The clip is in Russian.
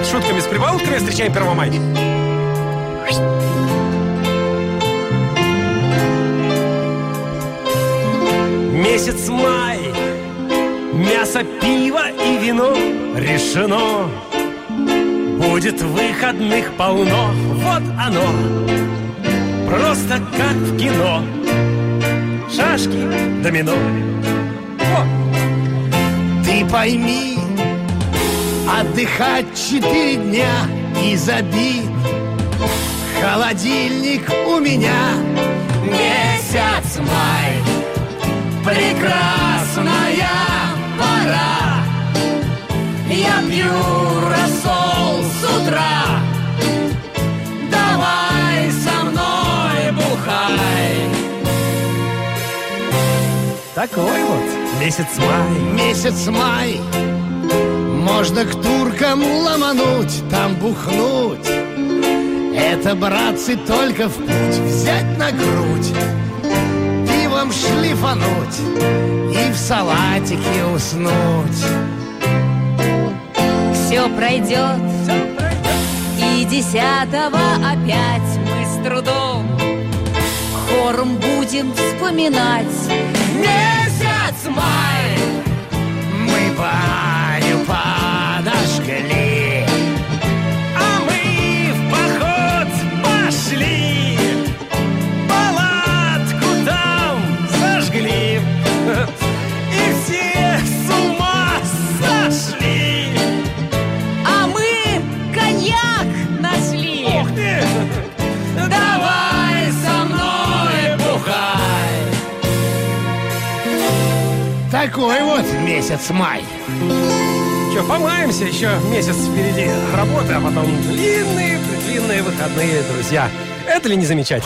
с шутками, с прибаутками встречаем Первомай. Месяц май, мясо, пиво и вино решено. Будет выходных полно, вот оно, просто как в кино. Шашки, домино. О! Ты пойми, отдыхать 4 дня и забит. Холодильник у меня. Месяц май, прекрасная пора. Я пью рассол с утра. Давай со мной бухай. Такой вот месяц май. Месяц май, можно к туркам ломануть, там бухнуть. Это, братцы, только в путь взять на грудь, пивом шлифануть и в салатике уснуть. Все пройдет, и 10-го опять мы с трудом хором будем вспоминать. Месяц май, мы баню подожгли, А мы в поход пошли, палатку там зажгли, и все с ума сошли. А мы коньяк нашли. Ух ты! давай со мной бухай. Такой вот месяц май. Че, помаемся, еще месяц впереди работы, а потом длинные выходные, друзья. Это ли не замечательно?